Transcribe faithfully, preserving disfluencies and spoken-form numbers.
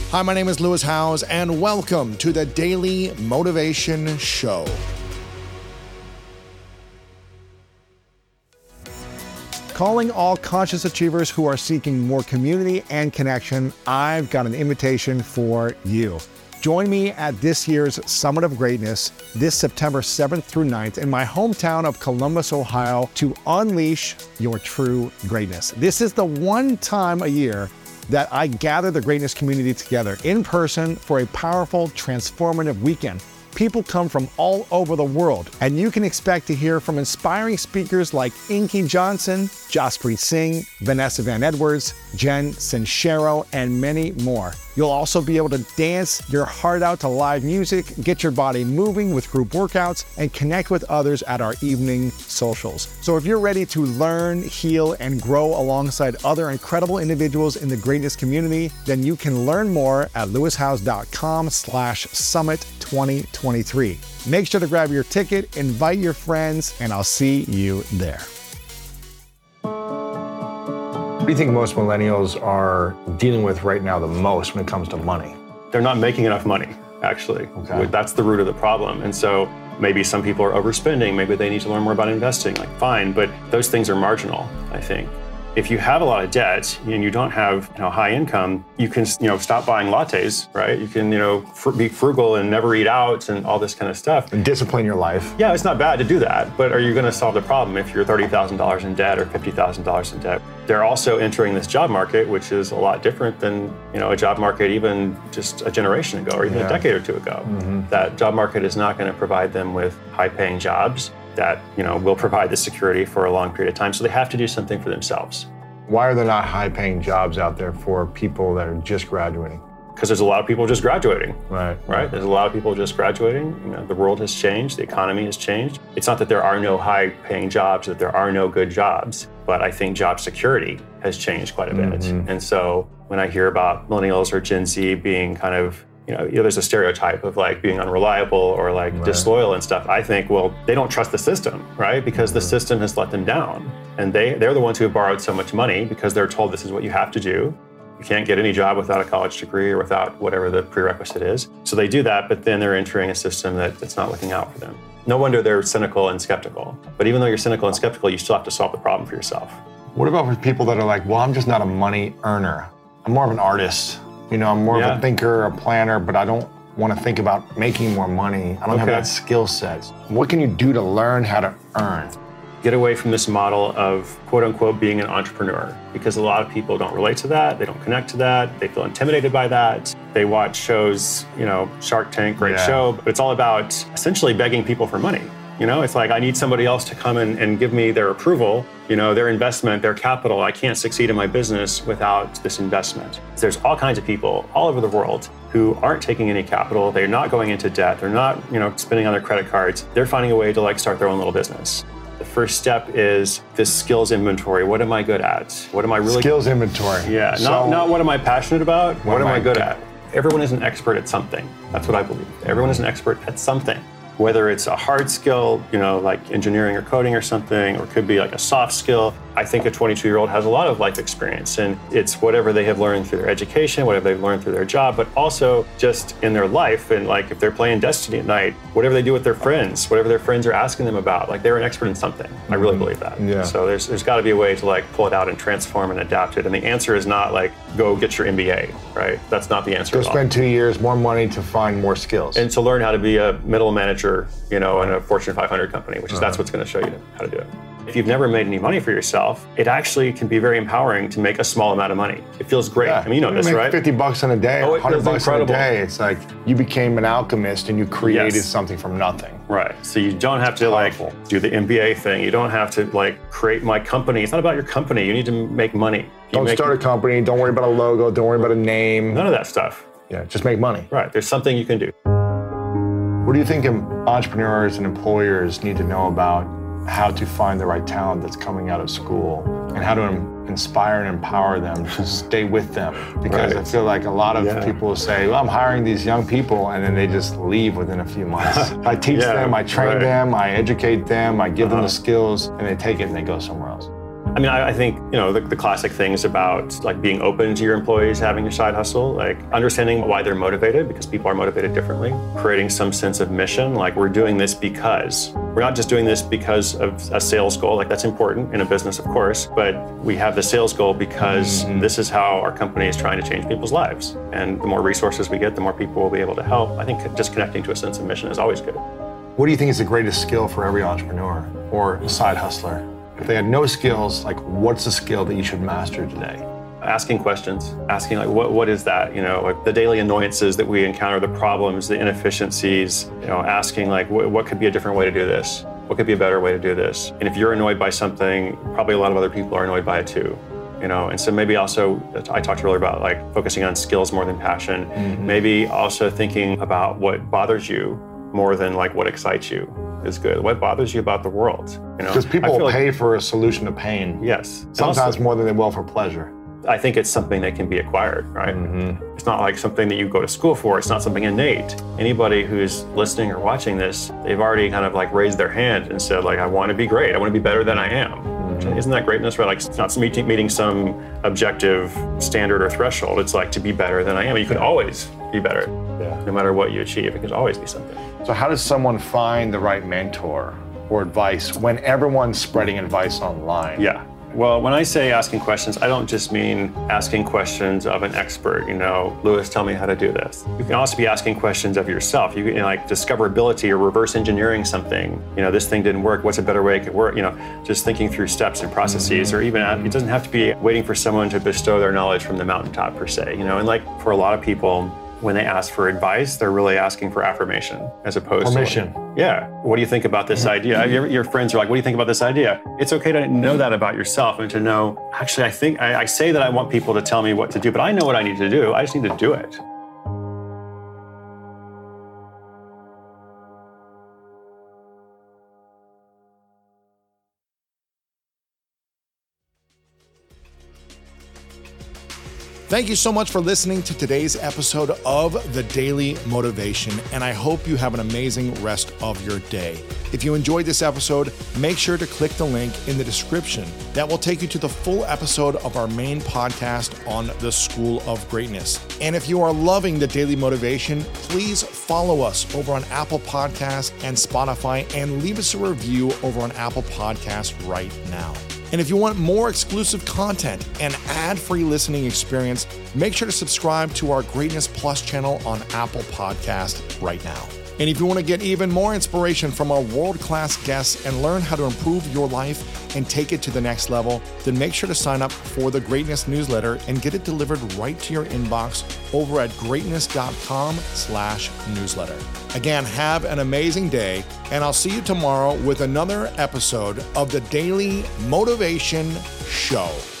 Hi, my name is Lewis Howes, and welcome to the Daily Motivation Show. Calling all conscious achievers who are seeking more community and connection, I've got an invitation for you. Join me at this year's Summit of Greatness this September seventh through ninth in my hometown of Columbus, Ohio, to unleash your true greatness. This is the one time a year that I gather the greatness community together in person for a powerful, transformative weekend. People come from all over the world, and you can expect to hear from inspiring speakers like Inky Johnson, Jaspreet Singh, Vanessa Van Edwards, Jen Sincero, and many more. You'll also be able to dance your heart out to live music, get your body moving with group workouts, and connect with others at our evening socials. So if you're ready to learn, heal, and grow alongside other incredible individuals in the greatness community, then you can learn more at lewishowes.com slash summit 2023. Make sure to grab your ticket, invite your friends, and I'll see you there. What do you think most millennials are dealing with right now the most when it comes to money? They're not making enough money, actually. Okay. That's the root of the problem. And so maybe some people are overspending. Maybe they need to learn more about investing. Like, fine, but those things are marginal, I think. If you have a lot of debt and you don't have, you know, high income, you can, you know, stop buying lattes, right? You can, you know, fr- be frugal and never eat out and all this kind of stuff. And discipline your life. Yeah, it's not bad to do that, but are you going to solve the problem if you're thirty thousand dollars in debt or fifty thousand dollars in debt? They're also entering this job market, which is a lot different than, you know, a job market even just a generation ago or even Yeah. a decade or two ago. Mm-hmm. That job market is not going to provide them with high-paying jobs that, you know, will provide the security for a long period of time. So they have to do something for themselves. Why are there not high-paying jobs out there for people that are just graduating? Because there's a lot of people just graduating. Right. Right? There's a lot of people just graduating. You know, the world has changed. The economy has changed. It's not that there are no high-paying jobs, that there are no good jobs, but I think job security has changed quite a bit. Mm-hmm. And so when I hear about millennials or Gen Z being kind of, you know, you know, there's a stereotype of like being unreliable or like Right. disloyal and stuff. I think, well, they don't trust the system, right? Because the system has let them down. And they, they're the ones who have borrowed so much money because they're told this is what you have to do. You can't get any job without a college degree or without whatever the prerequisite is. So they do that, but then they're entering a system that, that's not looking out for them. No wonder they're cynical and skeptical. But even though you're cynical and skeptical, you still have to solve the problem for yourself. What about for people that are like, well, I'm just not a money earner. I'm more of an artist. You know, I'm more Yeah. of a thinker, a planner, but I don't want to think about making more money. I don't have Okay. that skill set. What can you do to learn how to earn? Get away from this model of quote unquote being an entrepreneur, because a lot of people don't relate to that. They don't connect to that. They feel intimidated by that. They watch shows, you know, Shark Tank, great Yeah. show, but it's all about essentially begging people for money. You know, it's like, I need somebody else to come in and give me their approval, you know, their investment, their capital. I can't succeed in my business without this investment. There's all kinds of people all over the world who aren't taking any capital. They're not going into debt. They're not, you know, spending on their credit cards. They're finding a way to like start their own little business. The first step is this skills inventory. What am I good at? What am I really Skills inventory. Yeah, So- not, not what am I passionate about, what, What am am I I good good- at? Everyone is an expert at something. That's what I believe. Everyone is an expert at something. Whether it's a hard skill, you know, like engineering or coding or something, or it could be like a soft skill. I think a twenty-two-year-old has a lot of life experience, and it's whatever they have learned through their education, whatever they've learned through their job, but also just in their life. And like if they're playing Destiny at night, whatever they do with their friends, whatever their friends are asking them about, like they're an expert in something. I really believe that. Yeah. So there's there's got to be a way to like pull it out and transform and adapt it. And the answer is not like go get your M B A, right? That's not the answer Go at all. spend two years, more money to find more skills. And to learn how to be a middle manager, you know, in a Fortune five hundred company, which is that's Uh-huh. what's going to show you how to do it. If you've never made any money for yourself, it actually can be very empowering to make a small amount of money. It feels great. Yeah. I mean, you know this, make right? fifty bucks in a day, Oh, it one hundred feels bucks incredible. in a day. It's like you became an alchemist and you created Yes. something from nothing. Right. So you don't have to like Powerful. do the M B A thing. You don't have to like create my company. It's not about your company. You need to make money. You Don't make start a company. Don't worry about a logo. Don't worry about a name. none of that stuff. Yeah, just make money. Right. There's something you can do. What do you think entrepreneurs and employers need to know about how to find the right talent that's coming out of school and how to em- inspire and empower them to stay with them? Because Right. I feel like a lot of Yeah. people say, well, I'm hiring these young people, and then they just leave within a few months. I teach Yeah, them, I train right. them, I educate them, I give them Uh-huh. the skills, and they take it and they go somewhere else. I mean, I, I think, you know, the, the classic things about like being open to your employees having a side hustle, like understanding why they're motivated, because people are motivated differently, creating some sense of mission, like we're doing this because. We're not just doing this because of a sales goal, like that's important in a business, of course, but we have the sales goal because mm-hmm. this is how our company is trying to change people's lives. And the more resources we get, the more people will be able to help. I think just connecting to a sense of mission is always good. What do you think is the greatest skill for every entrepreneur or side hustler? If they had no skills, like what's the skill that you should master today? Asking questions, asking like, what what is that? You know, like the daily annoyances that we encounter, the problems, the inefficiencies, you know, asking like, what, what could be a different way to do this? What could be a better way to do this? And if you're annoyed by something, probably a lot of other people are annoyed by it too. You know, and so maybe also, I talked earlier about like focusing on skills more than passion. Mm-hmm. Maybe also thinking about what bothers you more than like what excites you is good. What bothers you about the world? You know, because people will like, pay for a solution to pain. Yes. Sometimes also, more than they will for pleasure. I think it's something that can be acquired, right? Mm-hmm. It's not like something that you go to school for. It's not something innate. Anybody who's listening or watching this, they've already kind of like raised their hand and said like, I want to be great. I want to be better than I am. Mm-hmm. Isn't that greatness, right? Like it's not meeting, meeting some objective standard or threshold. It's like to be better than I am. You could always be better. Yeah. No matter what you achieve, it could always be something. So how does someone find the right mentor or advice when everyone's spreading advice online? Yeah. Well, when I say asking questions, I don't just mean asking questions of an expert, you know, Lewis, tell me how to do this. You can also be asking questions of yourself. You can, you know, like discoverability or reverse engineering something. You know, this thing didn't work. What's a better way it could work? You know, just thinking through steps and processes, mm-hmm. or even it doesn't have to be waiting for someone to bestow their knowledge from the mountaintop per se. You know, and like for a lot of people, when they ask for advice, they're really asking for affirmation as opposed Permission. to like, yeah, what do you think about this idea? Your, your friends are like, what do you think about this idea? It's okay to know that about yourself and to know, actually, I think, I, I say that I want people to tell me what to do, but I know what I need to do. I just need to do it. Thank you so much for listening to today's episode of The Daily Motivation, and I hope you have an amazing rest of your day. If you enjoyed this episode, make sure to click the link in the description. That will take you to the full episode of our main podcast on the School of Greatness. And if you are loving The Daily Motivation, please follow us over on Apple Podcasts and Spotify and leave us a review over on Apple Podcasts right now. And if you want more exclusive content and ad-free listening experience, make sure to subscribe to our Greatness Plus channel on Apple Podcast right now. And if you want to get even more inspiration from our world-class guests and learn how to improve your life and take it to the next level, then make sure to sign up for the Greatness newsletter and get it delivered right to your inbox over at greatness.com slash newsletter. Again, have an amazing day, and I'll see you tomorrow with another episode of the Daily Motivation Show.